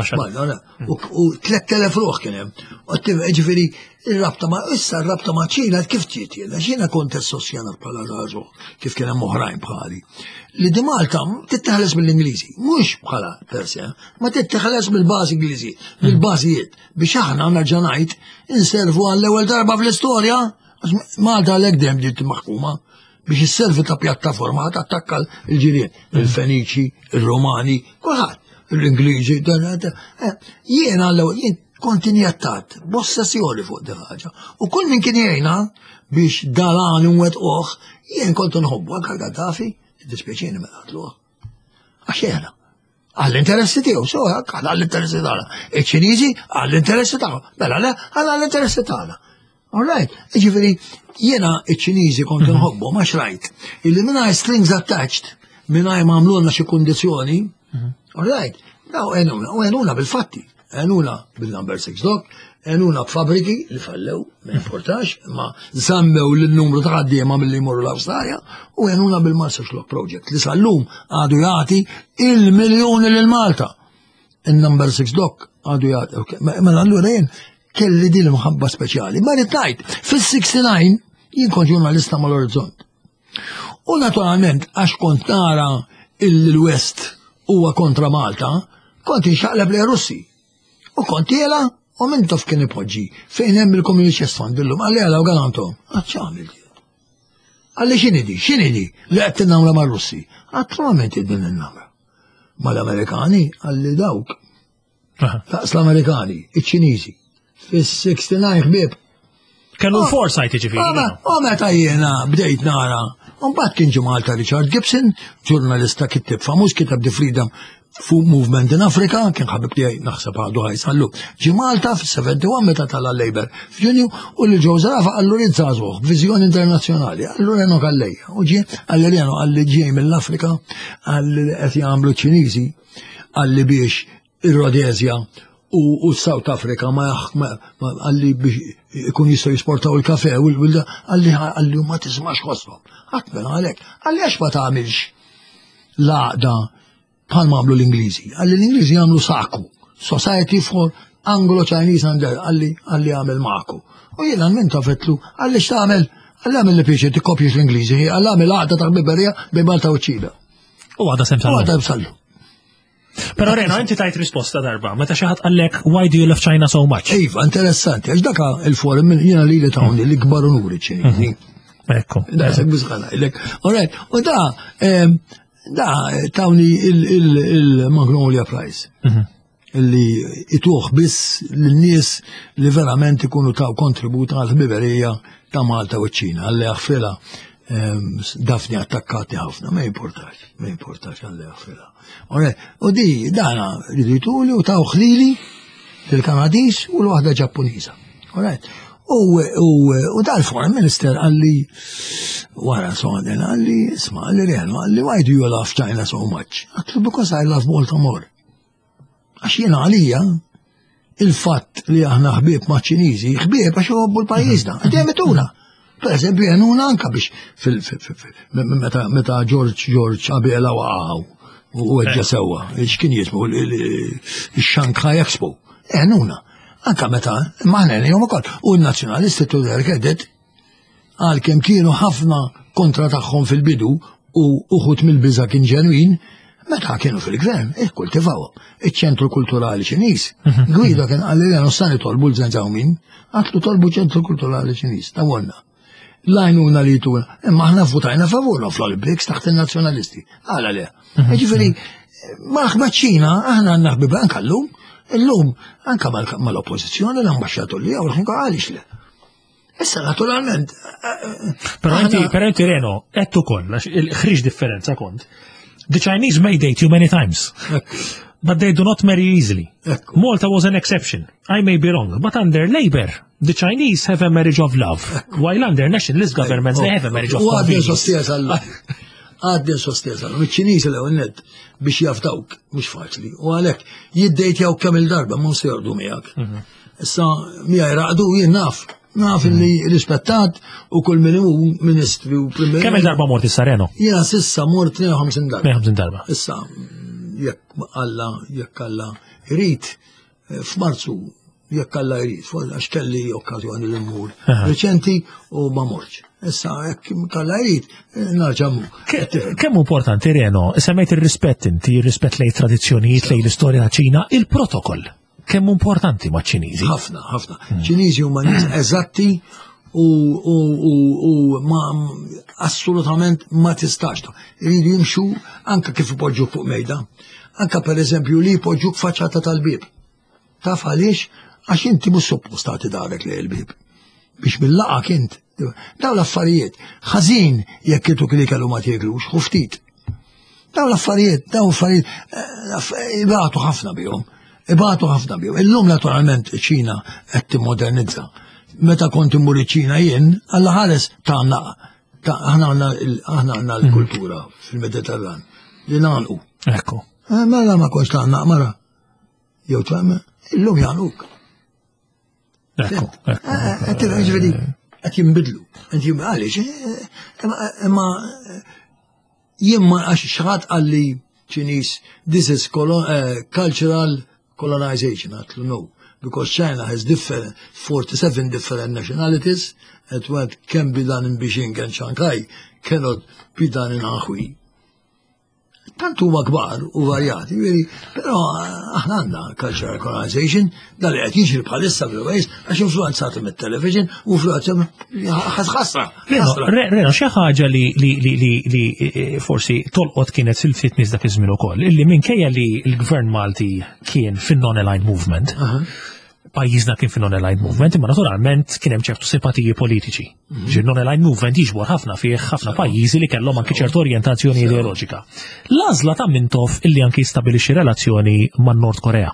u tliet telef ruħ kien hemm. Ġifieri ir-rabta ma' issa r-rabta ma' Ċina kif ġiet jiena, x'jiena kont assozjanat bħala żagħżugħ kif kien hemm oħrajn bħali. Li di Malta titteħles mill-Ingliżi, mhux bħala Persja, ma titteħles mill-bażi Ingliżi, mill-bażijiet biex aħna nerġa' ngħid inservu għall-ewwel darba fl-istorja, Malta għalhekk dejjem ġiet maħkuma biex isservi ta' pjattaforma ta' attakka l-ġirien, il-Feniċi, il-Romani, kulħadd, l-Ingliżi, jiena għall-ewwel jien kontinjattat, bossessjoni fuq din ħaġa. U kull min kien jgħinha biex dalan u wetquh, jien kontu nħobbu anke Gaddafi, dispjaċini ma qatluh. Għax jena, għall-interessi tiegħu, so għall-interessi tagħna. Iċ-Ċiniżi għall-interessi tagħhom, mela le għall-interessi tagħna. All right, ġifieri jiena iċ-Ċiniżi kontu nħobbu ma xrajt. Illi mingħajr strings attached, mingħajr ma għamlulna xi kundizzjoni, all right, daw għenuna, u għenuna bil-fatti. Għenuna bil-number six dock, għenuna b'fabriki li fallew, ma importax, ma zammew l-numru ta' għaddiema mill-li jmorru l-Awstralja, u għenuna bil-Marsa Xlok Project li sallum għadu jagħti il-miljoni l-Malta. Il-number six dock għadu jagħti. Ma allura jien kelli din l-mħabba speċjali. Ma rittajt, fil-sixty-nine jien kont ġurnalista mal-Orizzont. U naturalment għax kont nara il-West huwa kontra Malta, kont inxaqleb li Russi. U kont jela, u minn tof kien ipoġġi, fejn hemm il-Community Chest Fund illum, għalli għala u għalantom, għacċamil di. Għalli xini di, xini di, li għed t-namla ma' Russi. Attualment id-din il-namla. Ma l-Amerikani, għalli dawk. Taqs l-Amerikani, iċ-Ċiniżi. Fis-sixty-nine ħbib. Kellu foresight ġifieri. U meta jiena bdejt nara, u mbagħad kien ġi Malta Richard Gibson, ġurnalista kittib famuż kitab The Freedom Movement in Africa, kien ħabib tiegħi naħseb għadu ħajsallu. Ġi Malta fis-seventy-one meta tala Labor f'Ġunju u li ġew Zarafa għallu rid żagħżugħ viżjoni internazzjonali. Allu renu għallejja. U ġie għalli renu għalli ġej mill-Afrika għalli qed jagħmlu Ċiniżi għalli biex ir-Rodezja u South Africa ma għalli biex ikun jistgħu jisportaw il-kafe u għalli għalli ma tismax ħosbhom. Ħadd għalhekk. Għalli għax ma tagħmilx laqda bħal ma għamlu l-Ingliżi. Għalli l-Ingliżi għamlu saku. Society for Anglo-Chinese Under għalli għalli għamil maku. U jiena minn tafetlu għalli x'tagħmel għalli għamil li biex tikkopjix l-Ingliżi, għalli għamil għaqda ta' biberija bejn Malta u Ċina. U għadha sem sallu. U għadha sallu. Però Reno, inti tajt risposta darba, meta xi ħadd qallek why do you love China so much? Iva, interessanti, għax daka il-forum jiena li li tawni li kbar unuri ċiniżi. Ekku. Da se bizħana, alright, u da da tawni il-Magnolia Prize. Illi ituħ biss l-nies li verament ikunu taw kontributa għal-ħbiberija ta' Malta u ċina, għalli għaffila dafni attakkati ħafna, ma importax, ma importax għalli għaffila. U di, dana, ridituli u taw xlili fil-Kanadis u l-wahda ġappuniza. U dal-Foreign Minister għalli, wara soħden, għalli, isma, għalli renu, għalli, why do you love China so much? Għatlu, because I love Baltimore. Għax jena għalija, il-fatt li aħna ħbieb ma' ċiniżi, ħbieb għax jobbu l-pajizna, għadjemetuna. Per esempio, jenuna anka biex meta George George għabela waqaw u għedġa sewa, xkien jismu il-Shanghai Expo. Jenuna, anka meta maħna jom ukoll. U n-nazjonalisti tu der kedet għal kem kienu ħafna kontra tagħhom fil-bidu u uħut mill-biża kien ġenwin, meta kienu fil-gvern, ikkultivaw, iċ-ċentru kulturali ċiniż. Gwido kien għalli l sani tolbu l-Zanzawmin, għatlu tolbu ċentru kulturali ċiniż, ta' għonna. Lajnuna li tu, imma ħna votajna favurna fl-Olympics taħt il-nazjonalisti. Għala le. Ġifiri, maħbaċċina, aħna naħbib anka l-lum, l-lum anka mal-oppozizjoni l-ambasċatu li għaw l-ħinka għalix le. Issa naturalment. Pero inti, pero inti Reno, ettu kon, il-ħriġ differenza kont. The Chinese may date you many times, but they do not marry easily. Malta was an exception. I may be wrong, but under Labour, the Chinese have a marriage of love, while under nationalist governments they have a marriage of convenience. Għaddin sostiesa, il-ċiniż l għonnet biex jaftawk, mux faċli, u għalek jiddejt jaw kemm il-darba, mun se jordu miegħek. Issa miegħi raqdu jien naf, naf li rispettat u kull min hu ministri u prim. Kemm il-darba mort issa Reno? Jiena sissa mort tnejn u ħamsin darba. tnejn u ħamsin darba. Issa jekk Alla jekk Alla jrid f'Marzu jekk Alla jrid, għax kelli okkażjoni li mmur reċenti u ma mortx. Issa jekk Alla jrid narġamu. Kemm importanti Reno, semmejt ir-rispett inti, ir-rispett lejn tradizzjonijiet lejn l-istorja ta' Ċina, il-protokoll. Kemm importanti ma' ċiniżi? Ħafna, ħafna. Ċiniżi huma nies eżatti u ma assolutament ma tistax. Iridu jimxu anke kif ipoġġu fuq mejda. Anke pereżempju li jpoġġuk faċċata tal-bib. Taf għaliex? Għax inti mhux suppost tagħti darek lejn il-bib. Biex bil-laqak int. Daw l-affarijiet. Ħażin jekk kitu li kellu ma tieklux, ħu ftit. Daw l-affarijiet, daw l-affarijiet ibatu ħafna bihom. Ibatu ħafna bihom. Illum naturalment ċina qed timmodernizza. Meta kont immur ċina jien, alla ħares tagħna aħna għandna l-kultura fil-Mediterran li nagħlqu. Ekku. Mela ma konx tagħna mara. Jew tagħmel illum jagħlquk. Ekku. Qed ġifieri qed jinbidlu. Qed għaliex imma jien ma għax xaħat għalli Chinese, this is cultural colonization, għatlu no. Because China has different, forty-seven different nationalities, and what can be done in Beijing and Shanghai cannot be done in Anhui. Tantu huma kbar u varjati, però aħna għandna cultural colonization, dal qed jiġri bħalissa fil-wejs għax influenzati mit-television u influenzati ħasra. Reno, xi ħaġa li forsi tolqot kienet fil-fitness dak iż-żmien ukoll, illi minkejja li l-Gvern Malti kien fin-non-aligned movement, pajjiżna kien fin non-aligned movement, imma naturalment kien hemm ċertu simpatiji politiċi. Ġir non-aligned movement jiġbor ħafna fih ħafna pajjiżi li kellhom anke ċertu orjentazzjoni ideoloġika. L-għażla ta' Mintoff illi anke jistabilixxi relazzjoni man-Nord Korea.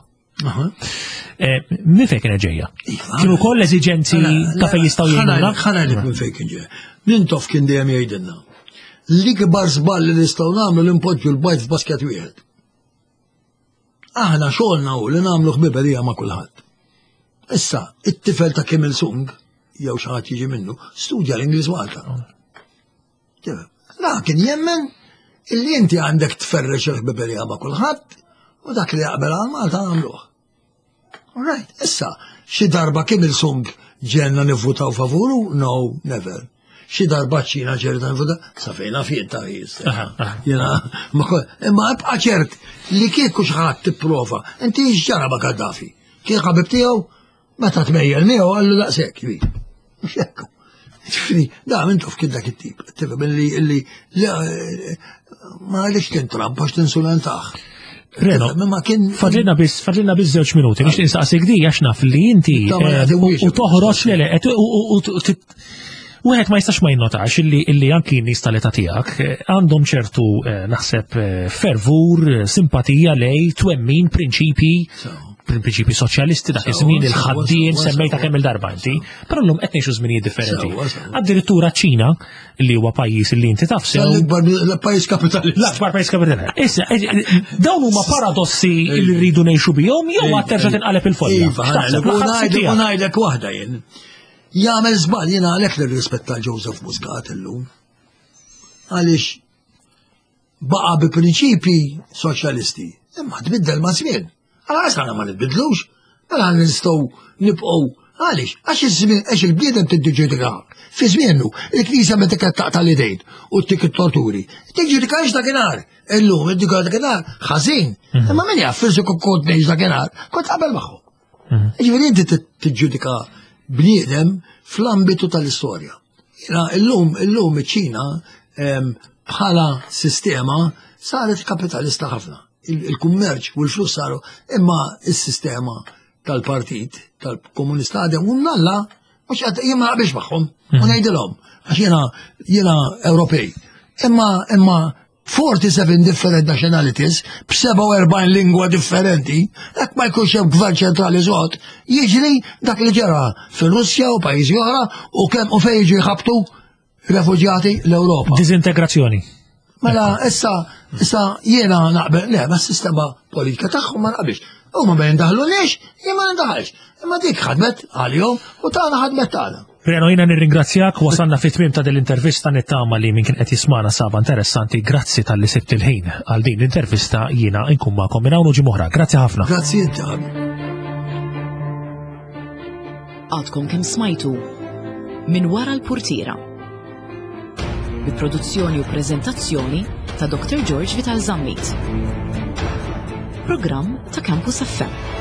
Min fejn kien ġejja? Kienu wkoll eżiġenzi ta' fejn jistgħu jgħinuna? Ħanajlek minn fejn kien ġejja. Mintoff kien dejjem jgħidilna. L-ikbar żball li nistgħu nagħmlu li npoġġu l-bajt f'basket wieħed. Aħna xogħolna hu li nagħmlu ħbiberija ma' kulħadd. Issa, it-tifel ta' Kim Il-sung, jew xi ħadd jiġi minnu, studja l-Ingliż Malta. La kien jemmen illi inti għandek tferrex il-ħbiberija ma' kulħadd u dak li jaqbel għal Malta nagħmluh. Alright, issa, xi darba Kim Il-sung ġenna nivvutaw favuru? No, never. Xi darba ċina ċerta nivvuta, sa fejna fien ta' jista. Imma ibqa' ċert li kieku xi ħadd tipprova, inti x'ġara ma' Gaddafi. Kien ħabib tiegħu meta tmejjel miegħu għallu daqshekk kbir. Mhux hekk. Ġifieri, da Mintoff kien dak it-tip. Tifhem illi ma għaliex kien Trump għax tinsulentah. Reno, fadlina biss fadlina biss żewġ minuti, nixtieq insaqsik di għax naf li inti u toħroġ lele wieħed ma jistax ma jinnotax illi anki n-nies tal-età tiegħek għandhom ċertu naħseb fervur, simpatija lej, twemmin, prinċipji prinċipi soċjalisti dak iż-żmien il-ħaddiem semmejta kemm il-darba inti, però llum qed ngħixu żminijiet differenti. Addirittura ċina li huwa pajjiż li inti taf sew. L-pajjiż kapitali. L-akbar pajjiż kapitali. Issa dawn huma paradossi li rridu ngħixu bihom jew għad terġa' tinqaleb il-folla. U ngħidlek waħda jien. Jagħmel żball jiena għalhekk nirrispetta Joseph Muscat illum. Għaliex baqa' bi prinċipji soċjalisti, imma tbiddel ma' żmien. Għalas għana ma nibidlux, għala nistgħu nibqgħu Għaliex, għax iż-żmien għax il-bliedem tiddiġġudika. Fi żmienu, il-Knisja meta kienet taqta' l-idejn u tik it-torturi. Tiġġudikax dakinhar. Illum id-dikar dakinhar ħażin. Imma min jaf fiżu kont ngħix dakinhar, kont qabel magħhom. Ġifieri inti tiġġudika bliedem fl-ambitu tal-istorja. Illum illum iċ-Ċina bħala sistema saret kapitalista ħafna. Il-kummerċ u l-flus saru imma is-sistema tal-partit tal-komunista għadem u nalla mux għad jimma biex maħħom u najdilom għax jena jena Ewropej imma imma forty-seven different nationalities b'seba' u erbgħin lingwa differenti dak ma jkunx hemm gvern ċentrali żgħod jiġri dak li ġara fir-Russja u pajjiżi oħra u kemm u fejn jiġu jħabtu refuġjati l-Ewropa. Dizintegrazzjoni. Mela issa issa jiena naqbel le ma s-sistema politika tagħhom ma naqbilx. Huma ma jindaħlu lix, jien ma nindaħalx. Imma dik ħadmet għalihom u tagħna ħadmet tagħna. Priano, jina nirringrazzjak, wasanna fit-tmim ta' dil-intervista nittama li minn kien qed jismana saba interessanti, grazzi tal-li sibt il-ħin għal din l-intervista jiena nkun magħkom minn hawn u ġimgħa oħra. Grazzi ħafna. Grazzi inti. Għadkom kemm smajtu minn wara l-purtiera. Bi produzzjoni u preżentazzjoni ta' Doktor George Vital Zammit. Programm ta' Campus F M.